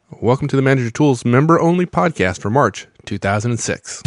Welcome to the Manager Tools member-only podcast for March 2006.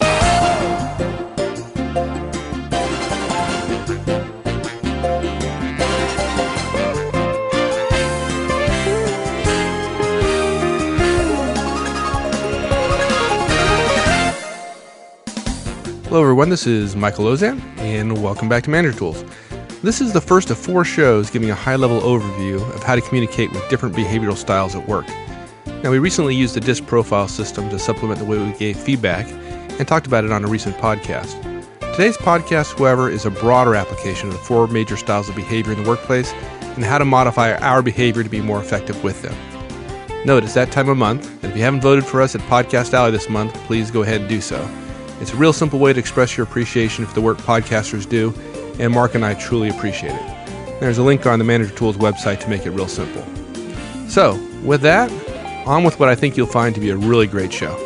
Hello everyone, this is Michael Ozan, and welcome back to Manager Tools. This is the first of 4 shows giving a high-level overview of how to communicate with different behavioral styles at work. Now, we recently used the DISC profile system to supplement the way we gave feedback and talked about it on a recent podcast. Today's podcast, however, is a broader application of the 4 major styles of behavior in the workplace and how to modify our behavior to be more effective with them. Note, it's that time of month, and if you haven't voted for us at Podcast Alley this month, please go ahead and do so. It's a real simple way to express your appreciation for the work podcasters do, and Mark and I truly appreciate it. There's a link on the Manager Tools website to make it real simple. So, with that, on with what I think you'll find to be a really great show.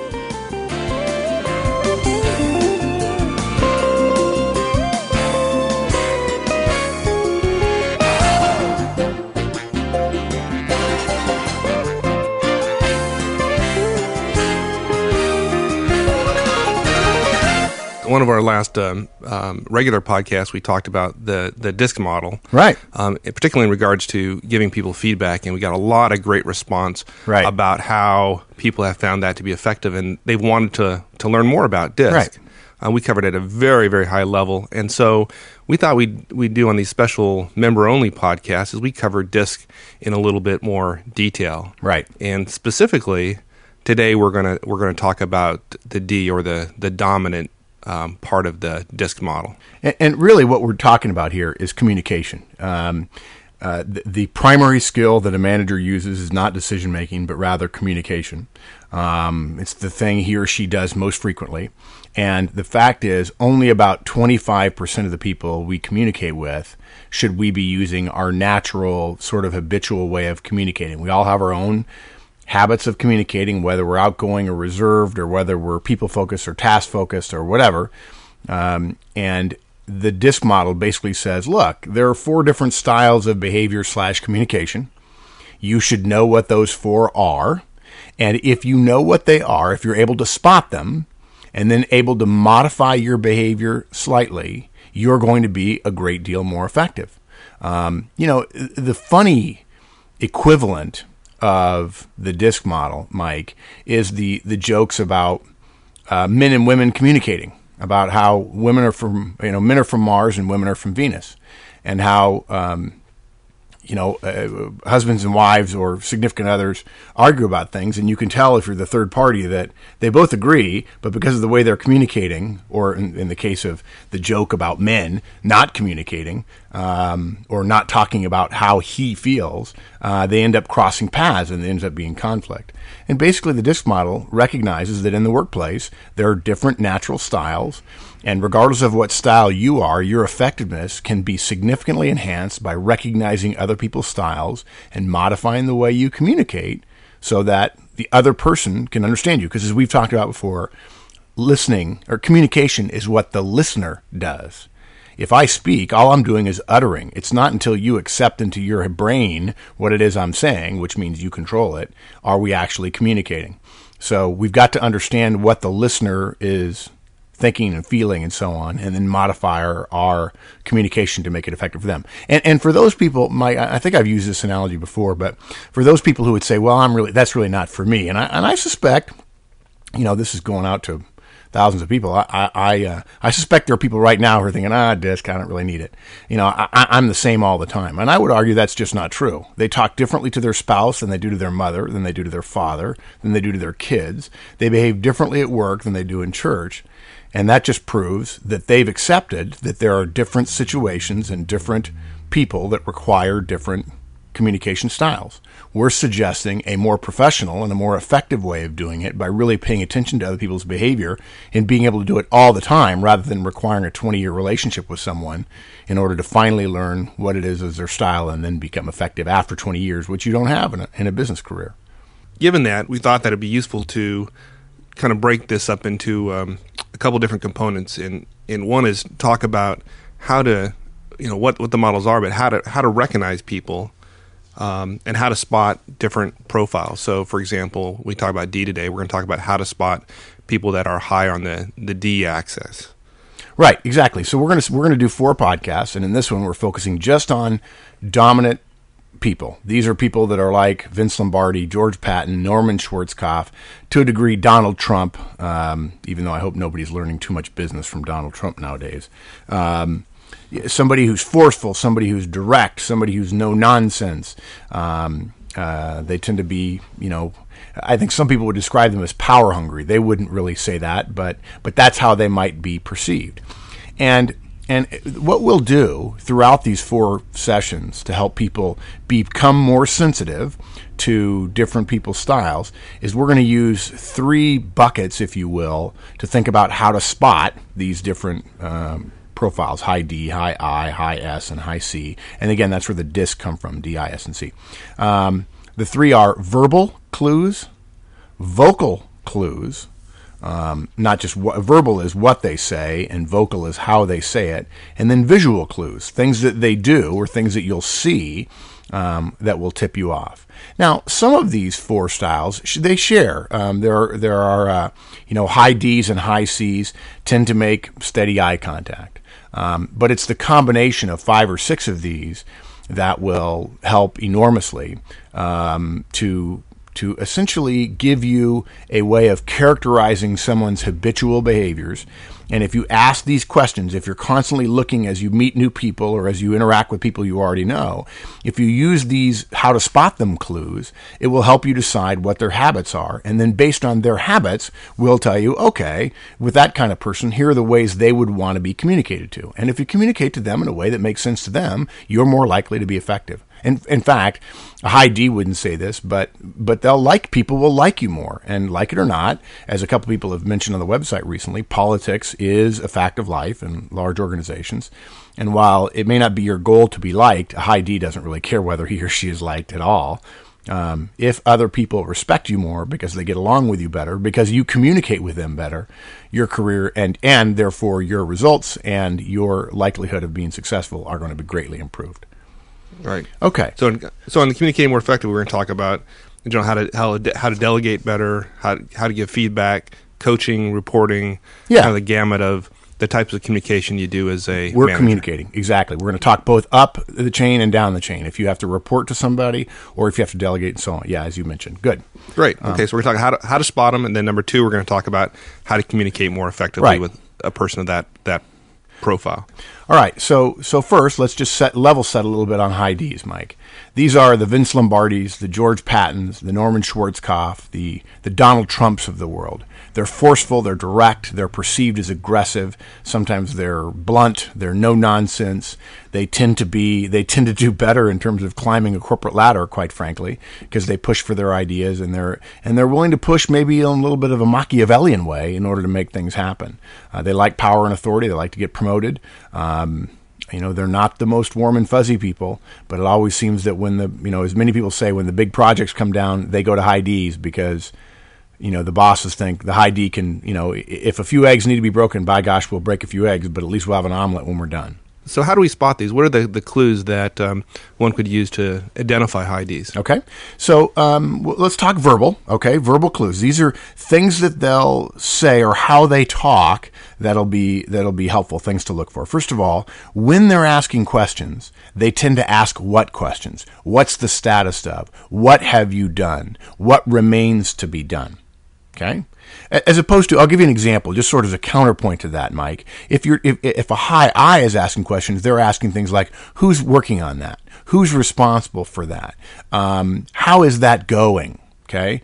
One of our last regular podcasts, we talked about the DISC model, right? Particularly in regards to giving people feedback, and we got a lot of great response about how people have found that to be effective, and they've wanted to learn more about DISC. Right. We covered it at a very, very high level, and so we thought we'd do on these special member-only podcasts is we cover DISC in a little bit more detail, right? And specifically today, we're gonna talk about the D, or the dominant part of the DISC model. And really what we're talking about here is communication. The primary skill that a manager uses is not decision-making, but rather communication. It's the thing he or she does most frequently. And the fact is, only about 25% of the people we communicate with should we be using our natural, sort of habitual way of communicating. We all have our own habits of communicating, whether we're outgoing or reserved, or whether we're people-focused or task-focused or whatever. And the DISC model basically says, look, there are 4 different styles of behavior/communication. You should know what those 4 are. And if you know what they are, if you're able to spot them, and then able to modify your behavior slightly, you're going to be a great deal more effective. The funny equivalent of the DISC model, Mike, is the jokes about men and women communicating, about how men are from Mars and women are from Venus, and how husbands and wives or significant others argue about things, and you can tell if you're the third party that they both agree, but because of the way they're communicating, or in the case of the joke about men not communicating, or not talking about how he feels, they end up crossing paths and it ends up being conflict. And basically the DISC model recognizes that in the workplace there are different natural styles, and regardless of what style you are, your effectiveness can be significantly enhanced by recognizing other people's styles and modifying the way you communicate so that the other person can understand you. Because as we've talked about before, listening or communication is what the listener does. If I speak, all I'm doing is uttering. It's not until you accept into your brain what it is I'm saying, which means you control it, are we actually communicating. So we've got to understand what the listener is thinking and feeling and so on, and then modify our communication to make it effective for them. And for those people, I think I've used this analogy before, but for those people who would say, well, that's really not for me. And I suspect, this is going out to thousands of people. I suspect there are people right now who are thinking, DISC, I don't really need it. I'm the same all the time. And I would argue that's just not true. They talk differently to their spouse than they do to their mother, than they do to their father, than they do to their kids. They behave differently at work than they do in church. And that just proves that they've accepted that there are different situations and different people that require different communication styles. We're suggesting a more professional and a more effective way of doing it by really paying attention to other people's behavior and being able to do it all the time rather than requiring a 20-year relationship with someone in order to finally learn what it is as their style and then become effective after 20 years, which you don't have in a business career. Given that, we thought that it'd be useful to kind of break this up into a couple different components. And one is talk about how to, what the models are, but how to recognize people and how to spot different profiles. So, for example, we talk about D today. We're going to talk about how to spot people that are high on the D axis. Right, exactly. So we're gonna do 4 podcasts, and in this one we're focusing just on dominant people. These are people that are like Vince Lombardi, George Patton, Norman Schwarzkopf, to a degree Donald Trump, even though I hope nobody's learning too much business from Donald Trump nowadays. Somebody who's forceful, somebody who's direct, somebody who's no nonsense. They tend to be, I think some people would describe them as power hungry. They wouldn't really say that, but that's how they might be perceived. And what we'll do throughout these 4 sessions to help people become more sensitive to different people's styles is we're going to use 3 buckets, if you will, to think about how to spot these different profiles: high D, high I, high S, and high C. And again, that's where the DISC come from: D, I, S, and C. The 3 are verbal clues, vocal clues. Not just verbal is what they say, and vocal is how they say it, and then visual clues, things that they do or things that you'll see that will tip you off. Now, some of these 4 styles they share. There are high D's and high C's tend to make steady eye contact, but it's the combination of 5 or 6 of these that will help enormously to essentially give you a way of characterizing someone's habitual behaviors. And if you ask these questions, if you're constantly looking as you meet new people or as you interact with people you already know, if you use these how to spot them clues, it will help you decide what their habits are. And then based on their habits, we'll tell you, okay, with that kind of person, here are the ways they would want to be communicated to. And if you communicate to them in a way that makes sense to them, you're more likely to be effective. And in fact, a high D wouldn't say this, but people will like you more. And like it or not, as a couple people have mentioned on the website recently, politics is a fact of life in large organizations. And while it may not be your goal to be liked, a high D doesn't really care whether he or she is liked at all. If other people respect you more because they get along with you better, because you communicate with them better, your career and therefore your results and your likelihood of being successful are going to be greatly improved. Right. Okay. So in the communicating more effectively, we're going to talk about how to delegate better, how to give feedback, coaching, reporting, kind of the gamut of the types of communication you do as a We're manager. communicating, exactly. We're going to talk both up the chain and down the chain. If you have to report to somebody or if you have to delegate and so on. Yeah, as you mentioned. Good. Great. Okay, so we're going to talk how to spot them, and then number 2, we're going to talk about how to communicate more effectively with a person of that profile. All right, so first, let's just level set a little bit on high Ds, Mike. These are the Vince Lombardis, the George Pattons, the Norman Schwarzkopf, the Donald Trumps of the world. They're forceful, they're direct, they're perceived as aggressive. Sometimes they're blunt, they're no nonsense. They tend to do better in terms of climbing a corporate ladder, quite frankly, because they push for their ideas and they're willing to push maybe in a little bit of a Machiavellian way in order to make things happen. They like power and authority. They like to get promoted. They're not the most warm and fuzzy people, but it always seems that when as many people say, when the big projects come down, they go to high Ds because the bosses think the high D can, if a few eggs need to be broken, by gosh, we'll break a few eggs, but at least we'll have an omelet when we're done. So how do we spot these? What are the clues that one could use to identify high Ds? Okay. So let's talk verbal. Okay. Verbal clues. These are things that they'll say or how they talk that'll be helpful, things to look for. First of all, when they're asking questions, they tend to ask what questions? What's the status of? What have you done? What remains to be done? Okay. As opposed to, I'll give you an example, just sort of as a counterpoint to that, Mike. If a high I is asking questions, they're asking things like, who's working on that? Who's responsible for that? How is that going? Okay.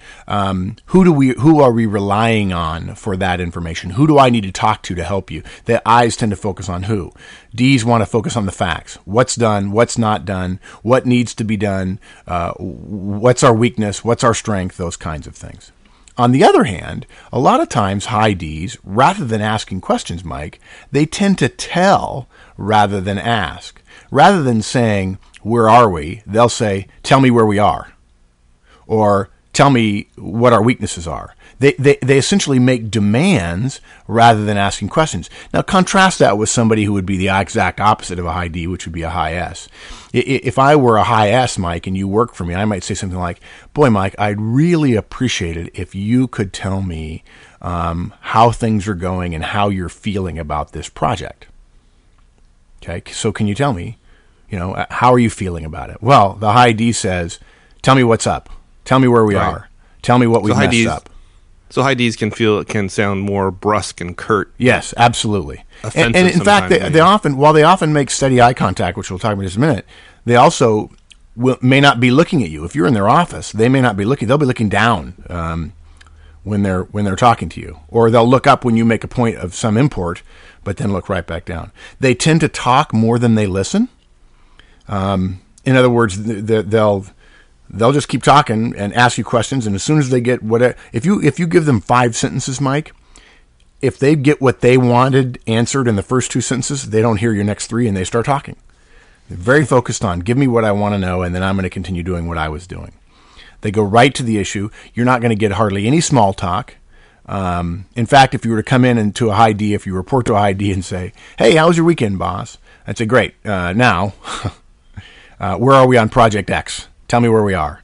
Who are we relying on for that information? Who do I need to talk to help you? The I's tend to focus on who. D's want to focus on the facts. What's done? What's not done? What needs to be done? What's our weakness? What's our strength? Those kinds of things. On the other hand, a lot of times high Ds, rather than asking questions, Mike, they tend to tell rather than ask. Rather than saying, where are we? They'll say, tell me where we are. Or tell me what our weaknesses are. They essentially make demands rather than asking questions. Now, contrast that with somebody who would be the exact opposite of a high D, which would be a high S. If I were a high S, Mike, and you work for me, I might say something like, boy, Mike, I'd really appreciate it if you could tell me how things are going and how you're feeling about this project. Okay, so can you tell me, how are you feeling about it? Well, the high D says, tell me what's up. Tell me where we are. Tell me what we messed up. So high Ds can sound more brusque and curt. Yes, absolutely. Offensive and in fact, they often make steady eye contact, which we'll talk about in just a minute. They also may not be looking at you. If you're in their office, they may not be looking. They'll be looking down when they're talking to you, or they'll look up when you make a point of some import, but then look right back down. They tend to talk more than they listen. In other words, they'll just keep talking and ask you questions, and as soon as they get whatever, if you give them 5 sentences, Mike, if they get what they wanted answered in the first 2 sentences, they don't hear your next 3, and they start talking. They're very focused on, give me what I want to know, and then I'm going to continue doing what I was doing. They go right to the issue. You're not going to get hardly any small talk. In fact, if you were to come in to a high D, if you report to a high D and say, hey, how was your weekend, boss? I'd say, great. Now, where are we on Project X? Tell me where we are.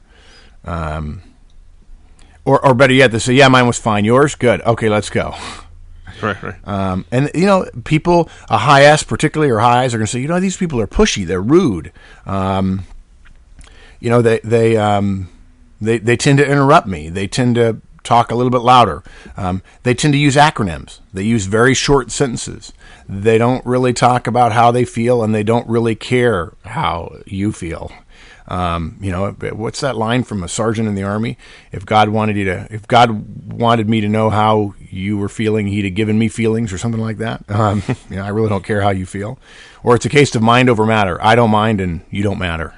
Or better yet, they say, yeah, mine was fine. Yours? Good. Okay, let's go. Right. And, people, a high S particularly, or highs, are going to say, these people are pushy. They're rude. They tend to interrupt me. They tend to talk a little bit louder. They tend to use acronyms. They use very short sentences. They don't really talk about how they feel, and they don't really care how you feel. What's that line from a sergeant in the Army? If God wanted me to know how you were feeling, he'd have given me feelings, or something like that. I really don't care how you feel. Or it's a case of mind over matter. I don't mind and you don't matter.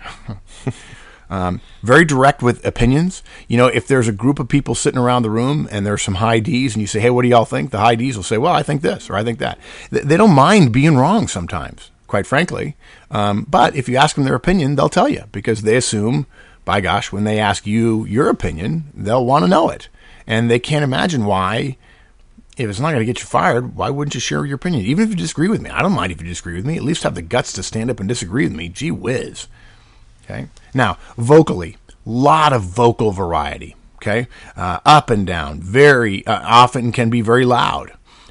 Very direct with opinions. If there's a group of people sitting around the room and there's some high Ds and you say, hey, what do y'all think? The high Ds will say, well, I think this, or I think that. They don't mind being wrong sometimes, quite frankly. But if you ask them their opinion, they'll tell you, because they assume, by gosh, when they ask you your opinion, they'll want to know it. And they can't imagine why, if it's not going to get you fired, why wouldn't you share your opinion? Even if you disagree with me. I don't mind if you disagree with me. At least have the guts to stand up and disagree with me. Gee whiz. Okay. Now, vocally, lot of vocal variety. Okay. Up and down. Very often can be very loud.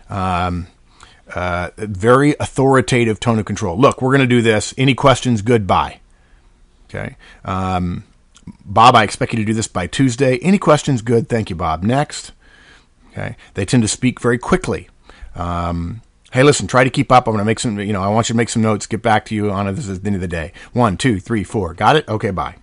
Very authoritative tone of control. Look, we're going to do this. Any questions? Goodbye. Okay. Bob, I expect you to do this by Tuesday. Any questions? Good. Thank you, Bob. Next. Okay. They tend to speak very quickly. Hey, listen, try to keep up. I'm going to make some, I want you to make some notes, get back to you on this at the end of the day. 1, 2, 3, 4. Got it? Okay, bye.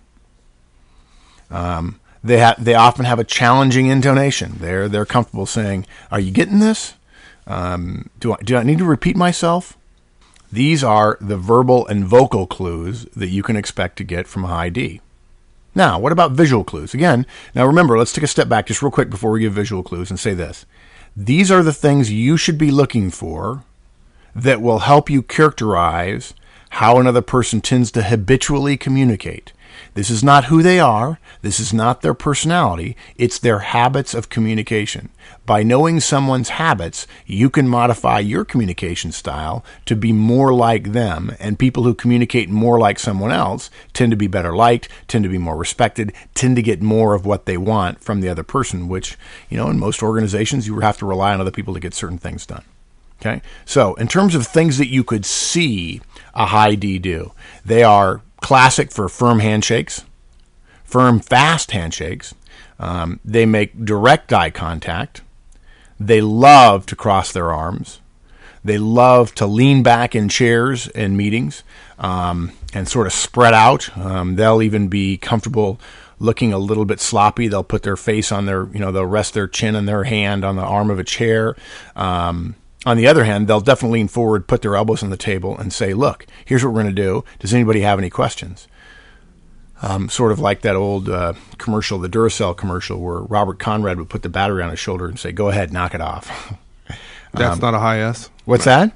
They often have a challenging intonation. They're comfortable saying, are you getting this? Do I need to repeat myself? These are the verbal and vocal clues that you can expect to get from a high D. Now, what about visual clues? Again, now remember, let's take a step back just real quick before we give visual clues and say this. These are the things you should be looking for that will help you characterize how another person tends to habitually communicate. This is not who they are. This is not their personality. It's their habits of communication. By knowing someone's habits, you can modify your communication style to be more like them, and people who communicate more like someone else tend to be better liked, tend to be more respected, tend to get more of what they want from the other person, which, in most organizations, you have to rely on other people to get certain things done. Okay? So, in terms of things that you could see a high D do, they are classic for firm handshakes, firm, fast handshakes. They make direct eye contact. They love to cross their arms. They love to lean back in chairs in meetings and sort of spread out. They'll even be comfortable looking a little bit sloppy. They'll put their face on their, they'll rest their chin and their hand on the arm of a chair. On the other hand, they'll definitely lean forward, put their elbows on the table, and say, look, here's what we're going to do. Does anybody have any questions? Sort of like that old commercial, the Duracell commercial, where Robert Conrad would put the battery on his shoulder and say, go ahead, knock it off. That's not a high S? What's that?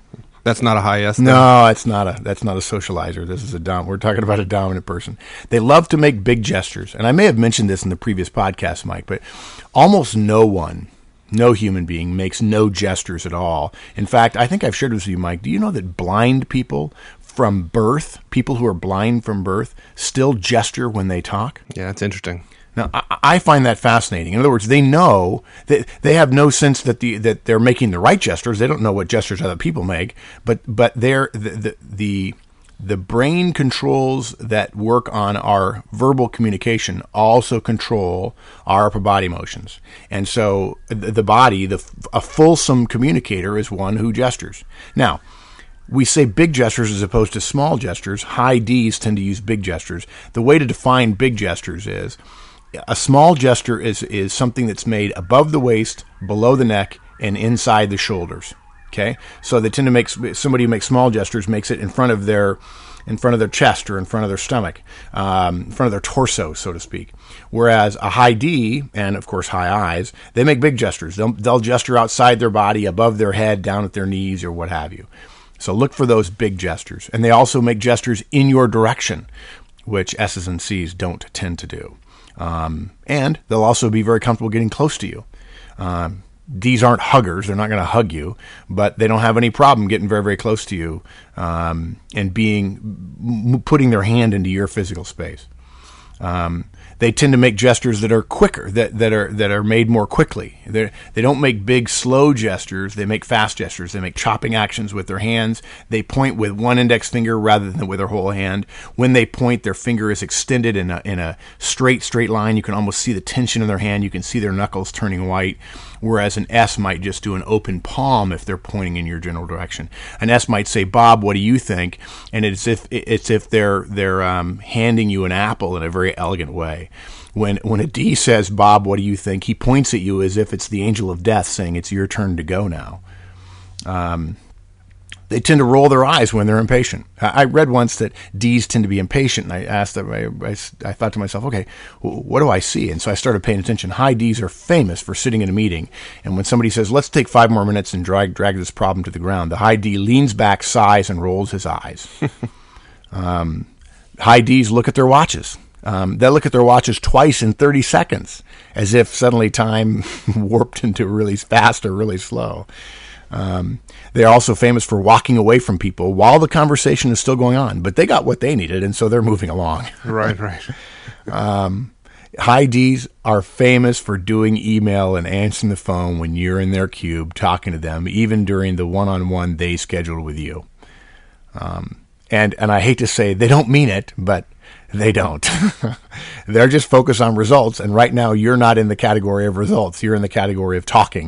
That's not a high S? Then? No, that's not a socializer. This is we're talking about a dominant person. They love to make big gestures. And I may have mentioned this in the previous podcast, Mike, but almost no human being makes no gestures at all. In fact, I think I've shared with you, Mike, do you know that blind people from birth, people who are blind from birth, still gesture when they talk? Yeah, that's interesting. Now, I find that fascinating. In other words, they know that they have no sense that they're making the right gestures. They don't know what gestures other people make, but the brain controls that work on our verbal communication also control our upper body motions. And so the body, a fulsome communicator is one who gestures. Now, we say big gestures as opposed to small gestures. High Ds tend to use big gestures. The way to define big gestures is a small gesture is something that's made above the waist, below the neck, and inside the shoulders. Okay, so they tend to make somebody who makes small gestures makes it in front of their chest or in front of their stomach, in front of their torso, so to speak. Whereas a high D and of course high Is, they make big gestures. They'll gesture outside their body, above their head, down at their knees, or what have you. So look for those big gestures, and they also make gestures in your direction, which S's and C's don't tend to do. And they'll also be very comfortable getting close to you. These aren't huggers. They're not going to hug you, but they don't have any problem getting very, very close to you and putting their hand into your physical space. They tend to make gestures that are quicker, that are made more quickly. They don't make big, slow gestures. They make fast gestures. They make chopping actions with their hands. They point with one index finger rather than with their whole hand. When they point, their finger is extended in a straight line. You can almost see the tension in their hand. You can see their knuckles turning white. Whereas an S might just do an open palm if they're pointing in your general direction. An S might say, "Bob, what do you think?" And it's if they're handing you an apple in a very elegant way. When a D says, "Bob, what do you think?" he points at you as if it's the angel of death saying it's your turn to go now. They tend to roll their eyes when they're impatient. I read once that Ds tend to be impatient, and I asked them, I thought to myself, okay, what do I see? And so I started paying attention. High Ds are famous for sitting in a meeting, and when somebody says, let's take 5 more minutes and drag this problem to the ground, the high D leans back, sighs, and rolls his eyes. High Ds look at their watches. They'll look at their watches twice in 30 seconds, as if suddenly time warped into really fast or really slow. They're also famous for walking away from people while the conversation is still going on, but they got what they needed, and so they're moving along. Right. High Ds are famous for doing email and answering the phone when you're in their cube talking to them, even during the one-on-one they scheduled with you. And I hate to say they don't mean it, but they don't. They're just focused on results, and right now you're not in the category of results. You're in the category of talking.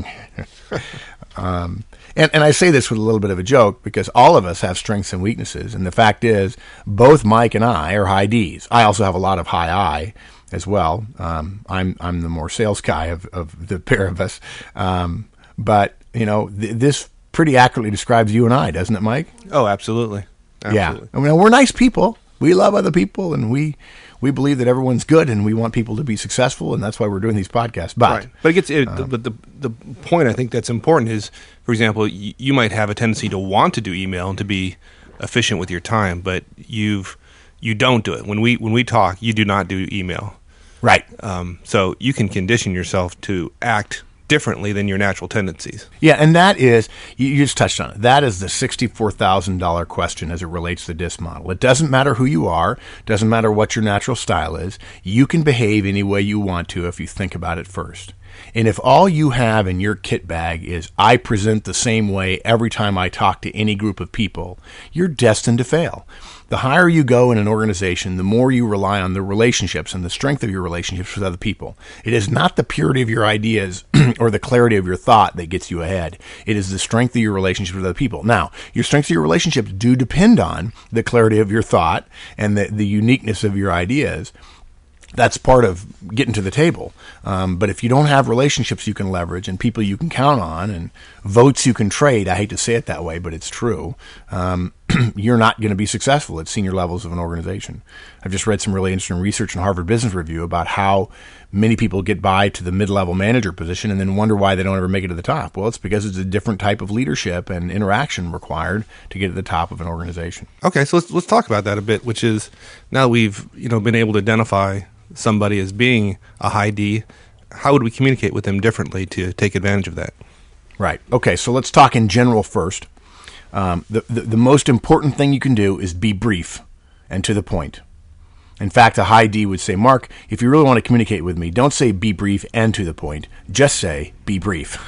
And I say this with a little bit of a joke because all of us have strengths and weaknesses, and the fact is both Mike and I are high Ds. I also have a lot of high I as well. I'm the more sales guy of the pair of us. But, this pretty accurately describes you and I, doesn't it, Mike? Oh, absolutely. Yeah. I mean, we're nice people. We love other people, and we believe that everyone's good, and we want people to be successful, and that's why we're doing these podcasts. But it gets the point I think that's important is, for example, you might have a tendency to want to do email and to be efficient with your time, but you don't do it. When we talk, you do not do email. Right. So you can condition yourself to act differently than your natural tendencies. Yeah, and that is, you just touched on it, that is the $64,000 question as it relates to the DISC model. It doesn't matter who you are, doesn't matter what your natural style is, you can behave any way you want to if you think about it first. And if all you have in your kit bag is, I present the same way every time I talk to any group of people, you're destined to fail. The higher you go in an organization, the more you rely on the relationships and the strength of your relationships with other people. It is not the purity of your ideas or the clarity of your thought that gets you ahead. It is the strength of your relationship with other people. Now, your strengths of your relationships do depend on the clarity of your thought and the uniqueness of your ideas. That's part of getting to the table. But if you don't have relationships you can leverage and people you can count on and votes you can trade, I hate to say it that way, but it's true, you're not going to be successful at senior levels of an organization. I've just read some really interesting research in Harvard Business Review about how many people get by to the mid-level manager position and then wonder why they don't ever make it to the top. Well, it's because it's a different type of leadership and interaction required to get to the top of an organization. Okay, so let's talk about that a bit, which is now that we've been able to identify somebody as being a high D, how would we communicate with them differently to take advantage of that? Right. Okay, so let's talk in general first. The most important thing you can do is be brief and to the point. In fact, a high D would say, Mark, if you really want to communicate with me, don't say be brief and to the point. Just say be brief.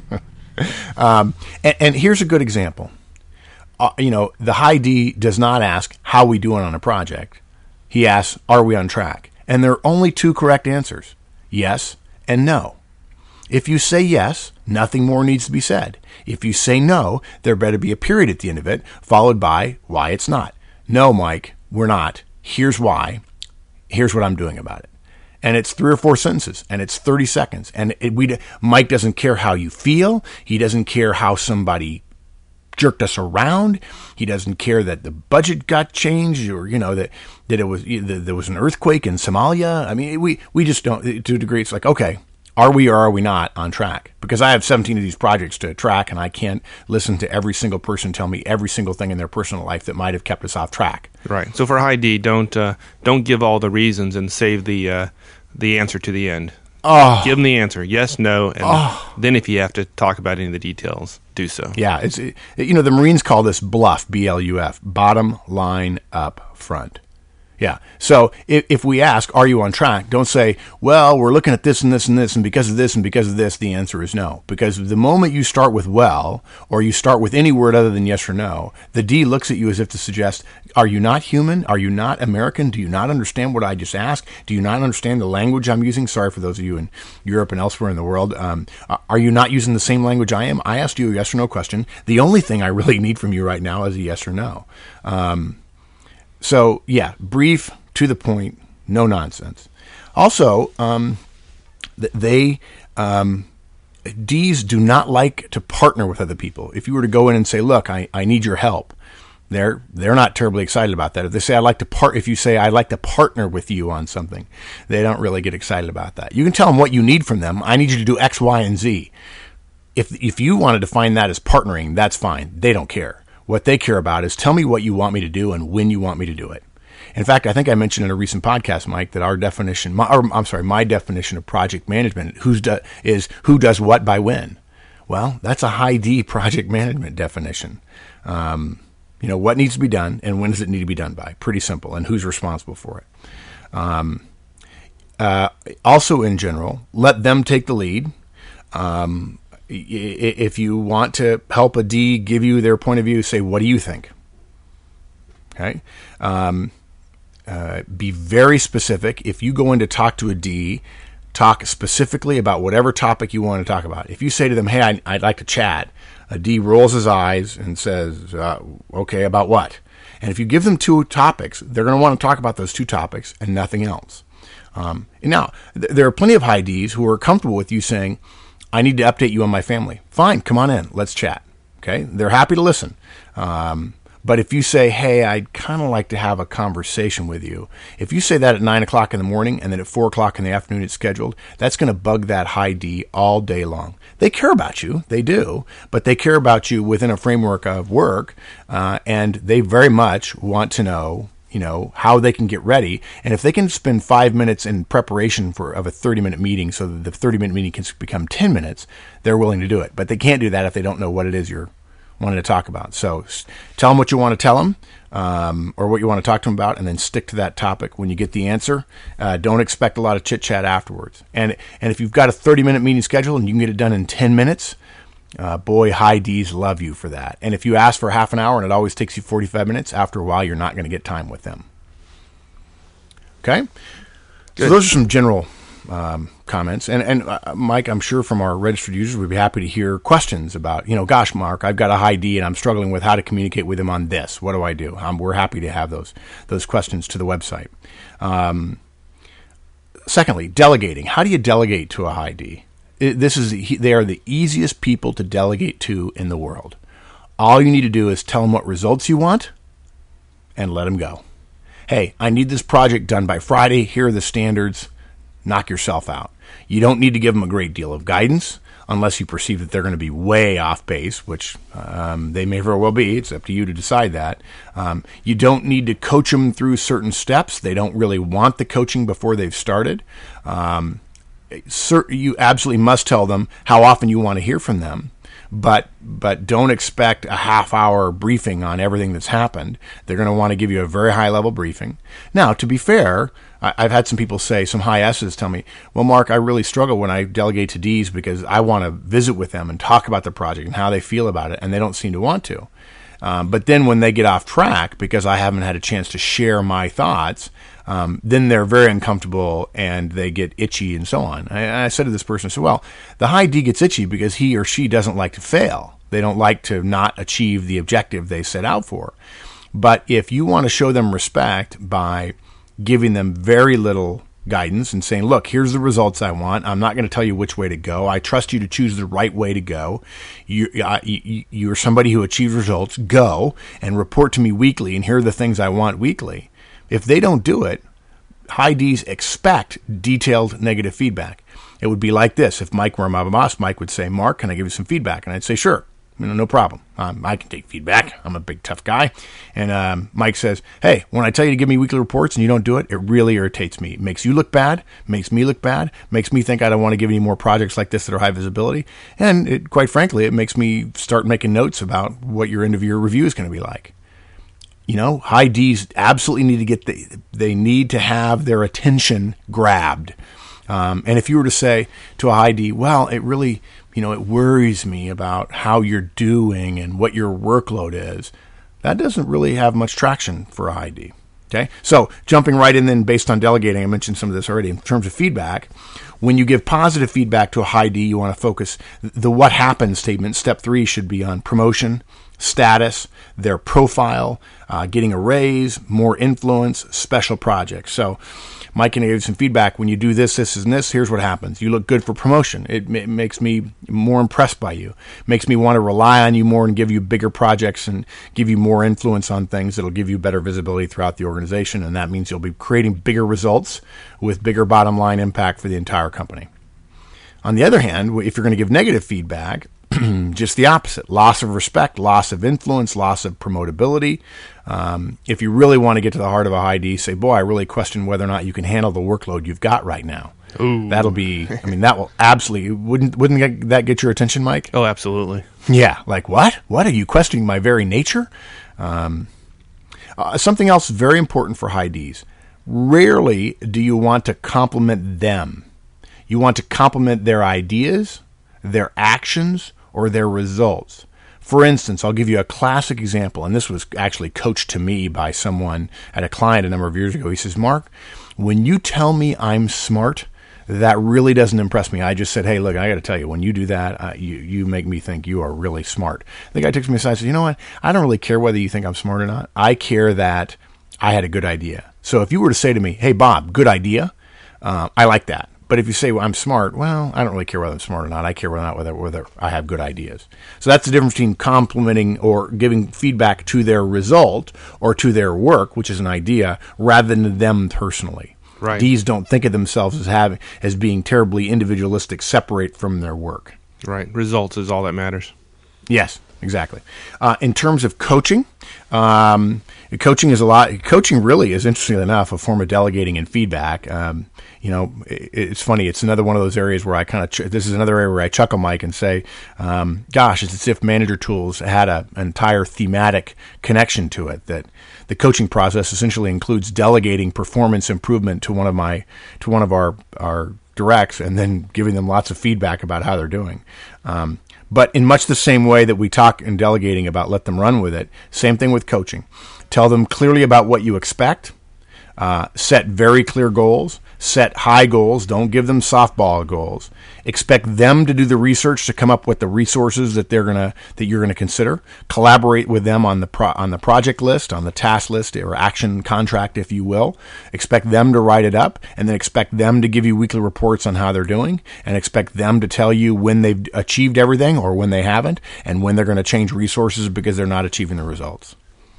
And here's a good example. The high D does not ask how we doing on a project. He asks, are we on track? And there are only two correct answers, yes and no. If you say yes, nothing more needs to be said. If you say no, there better be a period at the end of it, followed by why it's not. No, Mike, we're not. Here's why. Here's what I'm doing about it. And it's 3 or 4 sentences, and it's 30 seconds. And Mike doesn't care how you feel. He doesn't care how somebody jerked us around. He doesn't care that the budget got changed, or that there was an earthquake in Somalia. I mean, we just don't. To a degree, it's like, okay, are we or are we not on track? Because I have 17 of these projects to track, and I can't listen to every single person tell me every single thing in their personal life that might have kept us off track. Right. So for high D, don't give all the reasons and save the answer to the end. Oh. Give them the answer, yes, no, and then if you have to talk about any of the details, do so. Yeah, the Marines call this BLUF, B-L-U-F, bottom line up front. Yeah. So if we ask, are you on track? Don't say, well, we're looking at this and this and this, and because of this and because of this, the answer is no. Because the moment you start with well, or you start with any word other than yes or no, the D looks at you as if to suggest, are you not human? Are you not American? Do you not understand what I just asked? Do you not understand the language I'm using? Sorry for those of you in Europe and elsewhere in the world. Are you not using the same language I am? I asked you a yes or no question. The only thing I really need from you right now is a yes or no. So, yeah, brief, to the point, no nonsense. Also, Ds do not like to partner with other people. If you were to go in and say, look, I need your help, they're not terribly excited about that. If they say, if you say, I'd like to partner with you on something, they don't really get excited about that. You can tell them what you need from them. I need you to do X, Y, and Z. If you want to define that as partnering, that's fine. They don't care. What they care about is tell me what you want me to do and when you want me to do it. In fact, I think I mentioned in a recent podcast, Mike, that my definition of project management is who does what by when. Well, that's a high D project management definition. What needs to be done and when does it need to be done by? Pretty simple. And who's responsible for it? Also, in general, let them take the lead. If you want to help a D give you their point of view, say, what do you think? Okay. Be very specific. If you go in to talk to a D, talk specifically about whatever topic you want to talk about. If you say to them, hey, I'd like to chat, a D rolls his eyes and says, okay, about what? And if you give them 2 topics, they're going to want to talk about those 2 topics and nothing else. Now, there are plenty of high Ds who are comfortable with you saying, I need to update you on my family. Fine, come on in. Let's chat. Okay? They're happy to listen. But if you say, hey, I'd kind of like to have a conversation with you, if you say that at 9 o'clock in the morning and then at 4 o'clock in the afternoon it's scheduled, that's going to bug that high D all day long. They care about you. They do. But they care about you within a framework of work, and they very much want to know how they can get ready. And if they can spend 5 minutes in preparation of a 30-minute meeting so that the 30-minute meeting can become 10 minutes, they're willing to do it. But they can't do that if they don't know what it is you're wanting to talk about. So tell them what you want to tell them, or what you want to talk to them about, and then stick to that topic when you get the answer. Don't expect a lot of chit-chat afterwards. And if you've got a 30-minute meeting scheduled and you can get it done in 10 minutes, boy, high Ds love you for that. And if you ask for half an hour and it always takes you 45 minutes, after a while, you're not going to get time with them. Okay? Good. So those are some general comments. And Mike, I'm sure from our registered users, we'd be happy to hear questions about, gosh, Mark, I've got a high D and I'm struggling with how to communicate with him on this. What do I do? We're happy to have those questions to the website. Secondly, delegating. How do you delegate to a high D? They are the easiest people to delegate to in the world. All you need to do is tell them what results you want and let them go. Hey, I need this project done by Friday. Here are the standards. Knock yourself out. You don't need to give them a great deal of guidance unless you perceive that they're going to be way off base, which they may very well be. It's up to you to decide that. You don't need to coach them through certain steps. They don't really want the coaching before they've started. You absolutely must tell them how often you want to hear from them. But don't expect a half-hour briefing on everything that's happened. They're going to want to give you a very high-level briefing. Now, to be fair, I've had some people say, some high S's tell me, well, Mark, I really struggle when I delegate to Ds because I want to visit with them and talk about the project and how they feel about it, and they don't seem to want to. But then when they get off track because I haven't had a chance to share my thoughts, then they're very uncomfortable and they get itchy and so on. I said to this person, I said, well, the high D gets itchy because he or she doesn't like to fail. They don't like to not achieve the objective they set out for. But if you want to show them respect by giving them very little guidance and saying, look, here's the results I want. I'm not going to tell you which way to go. I trust you to choose the right way to go. You're somebody who achieves results. Go and report to me weekly, and here are the things I want weekly. If they don't do it, high Ds expect detailed negative feedback. It would be like this. If Mike were my boss, Mike would say, Mark, can I give you some feedback? And I'd say, sure. No problem. I can take feedback. I'm a big, tough guy. And Mike says, hey, when I tell you to give me weekly reports and you don't do it, it really irritates me. It makes you look bad, makes me look bad, makes me think I don't want to give any more projects like this that are high visibility. And quite frankly, it makes me start making notes about what your end of year review is going to be like. High Ds absolutely need to get they need to have their attention grabbed. And if you were to say to a high D, well, it really, it worries me about how you're doing and what your workload is, that doesn't really have much traction for a high D. Okay. So jumping right in then based on delegating, I mentioned some of this already in terms of feedback. When you give positive feedback to a high D, you want to focus the what happened statement. Step 3 should be on promotion, status, their profile, getting a raise, more influence, special projects. So Mike can give you some feedback. When you do this, this, and this, here's what happens. You look good for promotion. It makes me more impressed by you. It makes me want to rely on you more and give you bigger projects and give you more influence on things that'll give you better visibility throughout the organization. And that means you'll be creating bigger results with bigger bottom line impact for the entire company. On the other hand, if you're going to give negative feedback, just the opposite. Loss of respect, loss of influence, loss of promotability. If you really want to get to the heart of a high D, say, boy, I really question whether or not you can handle the workload you've got right now. Ooh. That'll be, that will absolutely, wouldn't that get your attention, Mike? Oh, absolutely. Yeah. Like, what? What? Are you questioning my very nature? Something else very important for high Ds. Rarely do you want to compliment them. You want to compliment their ideas, their actions, or their results. For instance, I'll give you a classic example, and this was actually coached to me by someone at a client a number of years ago. He says, Mark, when you tell me I'm smart, that really doesn't impress me. I just said, hey, look, I got to tell you, when you do that, you make me think you are really smart. The guy took me aside and said, you know what? I don't really care whether you think I'm smart or not. I care that I had a good idea. So if you were to say to me, hey, Bob, good idea, I like that. But if you say, well, I'm smart, well, I don't really care whether I'm smart or not. I care whether I have good ideas. So that's the difference between complimenting or giving feedback to their result or to their work, which is an idea, rather than them personally. Right. Ds don't think of themselves as being terribly individualistic, separate from their work. Right. Results is all that matters. Yes, exactly. In terms of coaching, coaching really is, interestingly enough, a form of delegating and feedback. It's funny. It's another one of those areas where I this is another area where I chuckle, Mike, and say, gosh, it's as if Manager Tools had an entire thematic connection to it, that the coaching process essentially includes delegating performance improvement to one of our directs and then giving them lots of feedback about how they're doing. But in much the same way that we talk in delegating about let them run with it, same thing with coaching. Tell them clearly about what you expect. Set very clear goals. Set high goals. Don't give them softball goals. Expect them to do the research to come up with the resources that you're gonna consider. Collaborate with them on the project list, on the task list or action contract, if you will. Expect them to write it up, and then expect them to give you weekly reports on how they're doing, and expect them to tell you when they've achieved everything or when they haven't, and when they're going to change resources because they're not achieving the results.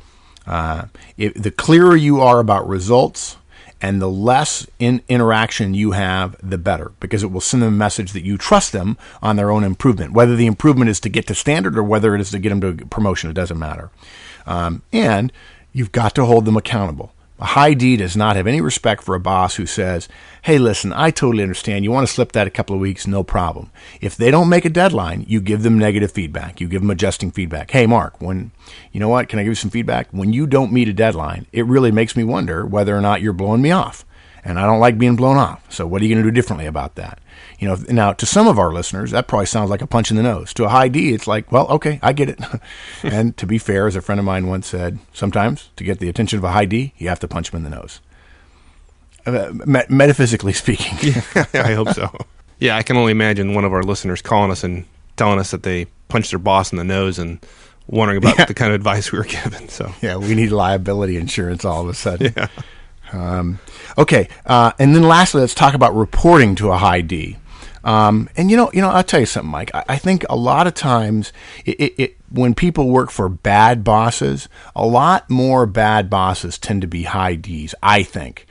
The clearer you are about results and the less interaction you have, the better, because it will send them a message that you trust them on their own improvement. Whether the improvement is to get to standard or whether it is to get them to promotion, it doesn't matter. And you've got to hold them accountable. A high D does not have any respect for a boss who says, hey, listen, I totally understand. You want to slip that a couple of weeks, no problem. If they don't make a deadline, you give them negative feedback. You give them adjusting feedback. Hey, Mark, you know what? Can I give you some feedback? When you don't meet a deadline, it really makes me wonder whether or not you're blowing me off. And I don't like being blown off. So what are you going to do differently about that? Now, to some of our listeners, that probably sounds like a punch in the nose. To a high D, it's like, well, okay, I get it. And to be fair, as a friend of mine once said, sometimes to get the attention of a high D, you have to punch him in the nose. Metaphysically speaking. Yeah, I hope so. Yeah, I can only imagine one of our listeners calling us and telling us that they punched their boss in the nose and wondering about the kind of advice we were given. So yeah, we need liability insurance all of a sudden. Yeah. Okay, and then lastly, let's talk about reporting to a high D. And I'll tell you something, Mike. I think a lot of times, when people work for bad bosses, a lot more bad bosses tend to be high Ds, I think.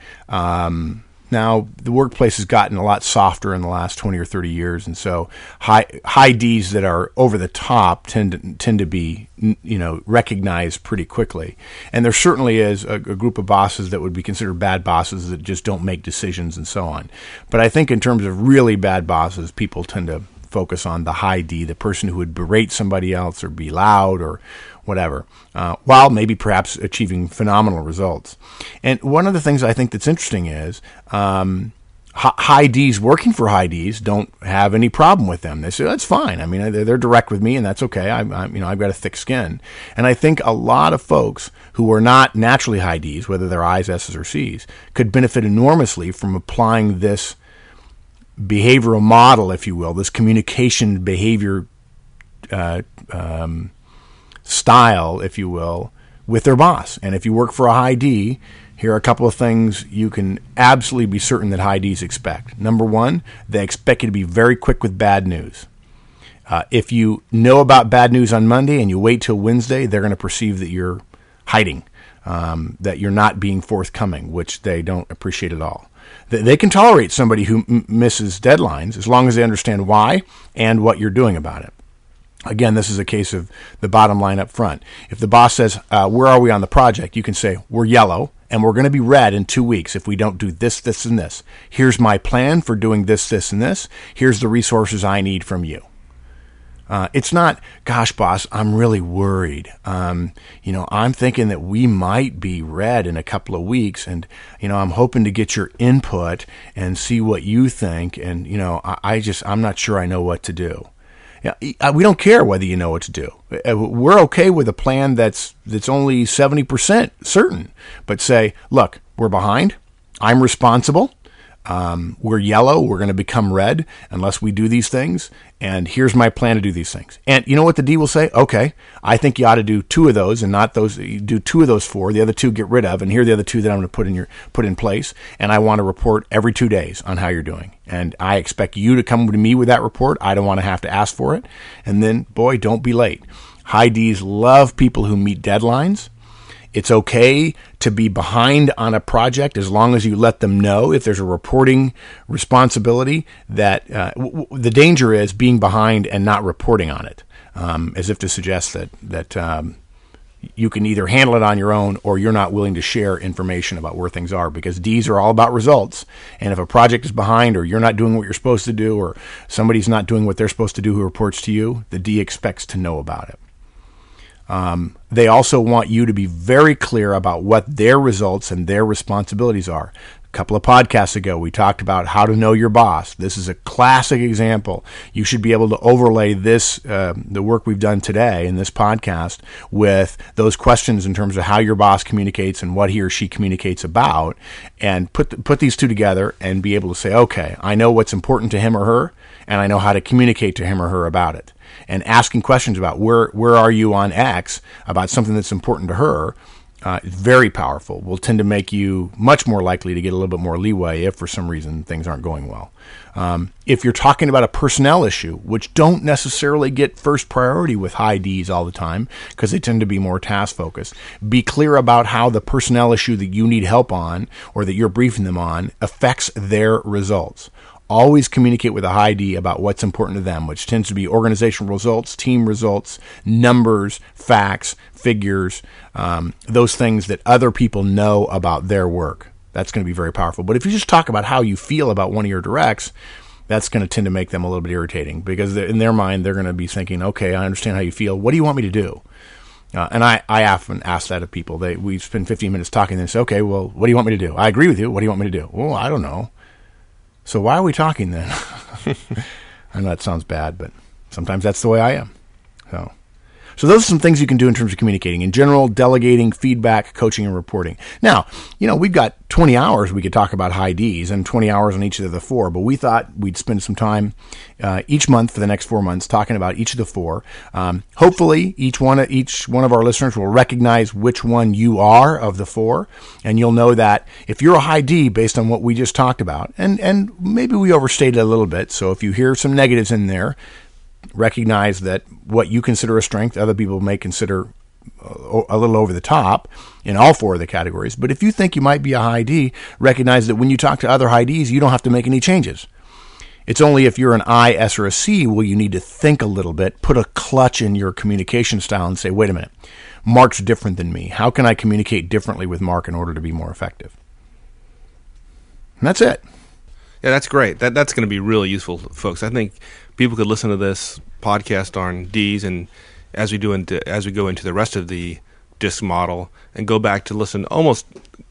Now, the workplace has gotten a lot softer in the last 20 or 30 years, and so high Ds that are over the top tend to be, recognized pretty quickly. And there certainly is a group of bosses that would be considered bad bosses that just don't make decisions and so on. But I think in terms of really bad bosses, people tend to focus on the high D, the person who would berate somebody else or be loud or whatever, while maybe perhaps achieving phenomenal results. And one of the things I think that's interesting is high Ds working for high Ds don't have any problem with them. They say, that's fine. I mean, they're direct with me, and that's okay. I've got a thick skin. And I think a lot of folks who are not naturally high Ds, whether they're I's, S's, or C's, could benefit enormously from applying this behavioral model, if you will, this communication behavior style, if you will, with their boss. And if you work for a high D, here are a couple of things you can absolutely be certain that high Ds expect. Number one, they expect you to be very quick with bad news. If you know about bad news on Monday and you wait till Wednesday, they're going to perceive that you're hiding, that you're not being forthcoming, which they don't appreciate at all. They can tolerate somebody who misses deadlines as long as they understand why and what you're doing about it. Again, this is a case of the bottom line up front. If the boss says, where are we on the project? You can say, we're yellow, and we're going to be red in 2 weeks if we don't do this, this, and this. Here's my plan for doing this, this, and this. Here's the resources I need from you. It's not, gosh, boss, I'm really worried. I'm thinking that we might be red in a couple of weeks, and, I'm hoping to get your input and see what you think, and, I'm not sure I know what to do. Yeah, we don't care whether you know what to do. We're okay with a plan that's only 70% certain. But say, look, we're behind. I'm responsible. We're yellow. We're going to become red unless we do these things. And here's my plan to do these things. And you know what the D will say? Okay, I think you ought to do 2 of those and not those. You do 2 of those 4. The other 2 get rid of. And here are the other 2 that I'm going to put in place. And I want to report every 2 days on how you're doing. And I expect you to come to me with that report. I don't want to have to ask for it. And then, boy, don't be late. High Ds love people who meet deadlines. It's okay to be behind on a project as long as you let them know if there's a reporting responsibility that the danger is being behind and not reporting on it, as if to suggest that you can either handle it on your own or you're not willing to share information about where things are, because Ds are all about results. And if a project is behind or you're not doing what you're supposed to do or somebody's not doing what they're supposed to do who reports to you, the D expects to know about it. They also want you to be very clear about what their results and their responsibilities are. couple of podcasts ago, we talked about how to know your boss. This is a classic example. You should be able to overlay this, the work we've done today in this podcast, with those questions in terms of how your boss communicates and what he or she communicates about, and put these two together and be able to say, okay, I know what's important to him or her, and I know how to communicate to him or her about it. And asking questions about where are you on X, about something that's important to her, is very powerful. Will tend to make you much more likely to get a little bit more leeway if for some reason things aren't going well. If you're talking about a personnel issue, which don't necessarily get first priority with high Ds all the time because they tend to be more task focused, be clear about how the personnel issue that you need help on or that you're briefing them on affects their results. Always communicate with a high D about what's important to them, which tends to be organizational results, team results, numbers, facts, figures, those things that other people know about their work. That's going to be very powerful. But if you just talk about how you feel about one of your directs, that's going to tend to make them a little bit irritating because in their mind, they're going to be thinking, okay, I understand how you feel. What do you want me to do? And I often ask that of people. We spend 15 minutes talking and say, okay, well, what do you want me to do? I agree with you. What do you want me to do? Well, I don't know. So why are we talking then? I know that sounds bad, but sometimes that's the way I am. So those are some things you can do in terms of communicating. In general, delegating, feedback, coaching, and reporting. Now, we've got 20 hours we could talk about high Ds and 20 hours on each of the four, but we thought we'd spend some time each month for the next 4 months talking about each of the four. Hopefully, each one of our listeners will recognize which one you are of the four, and you'll know that if you're a high D based on what we just talked about, and maybe we overstated a little bit, so if you hear some negatives in there, recognize that what you consider a strength, other people may consider a little over the top in all four of the categories. But if you think you might be a high D, recognize that when you talk to other high Ds, you don't have to make any changes. It's only if you're an I, S, or a C will you need to think a little bit, put a clutch in your communication style and say, wait a minute, Mark's different than me. How can I communicate differently with Mark in order to be more effective? And that's it. Yeah, that's great. That's going to be really useful, folks. I think people could listen to this podcast on Ds, and as we go into the rest of the DISC model, and go back and listen to almost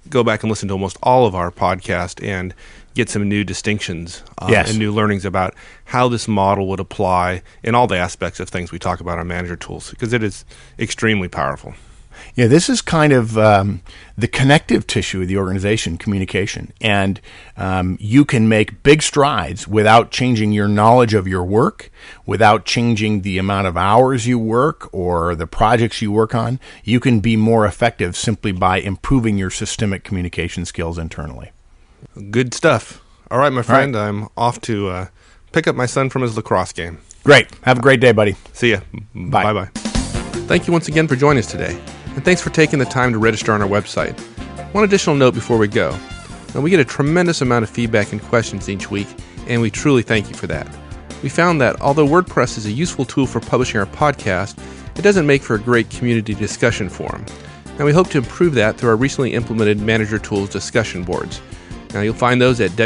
all of our podcast and get some new distinctions and new learnings about how this model would apply in all the aspects of things we talk about on Manager Tools, because it is extremely powerful. Yeah, this is kind of the connective tissue of the organization, communication. And you can make big strides without changing your knowledge of your work, without changing the amount of hours you work or the projects you work on. You can be more effective simply by improving your systemic communication skills internally. Good stuff. All right, my friend, I'm off to pick up my son from his lacrosse game. Great. Have a great day, buddy. See ya. Bye. Bye-bye. Thank you once again for joining us today. And thanks for taking the time to register on our website. One additional note before we go. Now, we get a tremendous amount of feedback and questions each week, and we truly thank you for that. We found that although WordPress is a useful tool for publishing our podcast, it doesn't make for a great community discussion forum. Now, we hope to improve that through our recently implemented Manager Tools discussion boards. Now, you'll find those at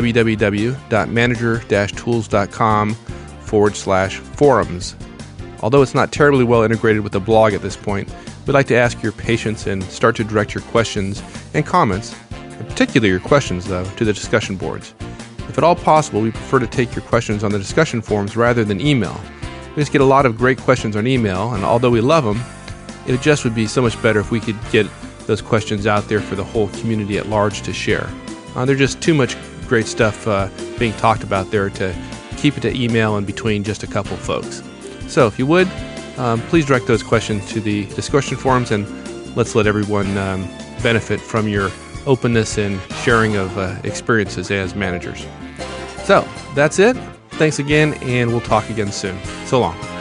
www.manager-tools.com/forums. Although it's not terribly well integrated with the blog at this point, we'd like to ask your patience and start to direct your questions and comments, and particularly your questions, though, to the discussion boards. If at all possible, we prefer to take your questions on the discussion forums rather than email. We just get a lot of great questions on email, and although we love them, it just would be so much better if we could get those questions out there for the whole community at large to share. There's just too much great stuff being talked about there to keep it to email and between just a couple folks. So if you would, please direct those questions to the discussion forums, and let's let everyone benefit from your openness and sharing of experiences as managers. So that's it. Thanks again, and we'll talk again soon. So long.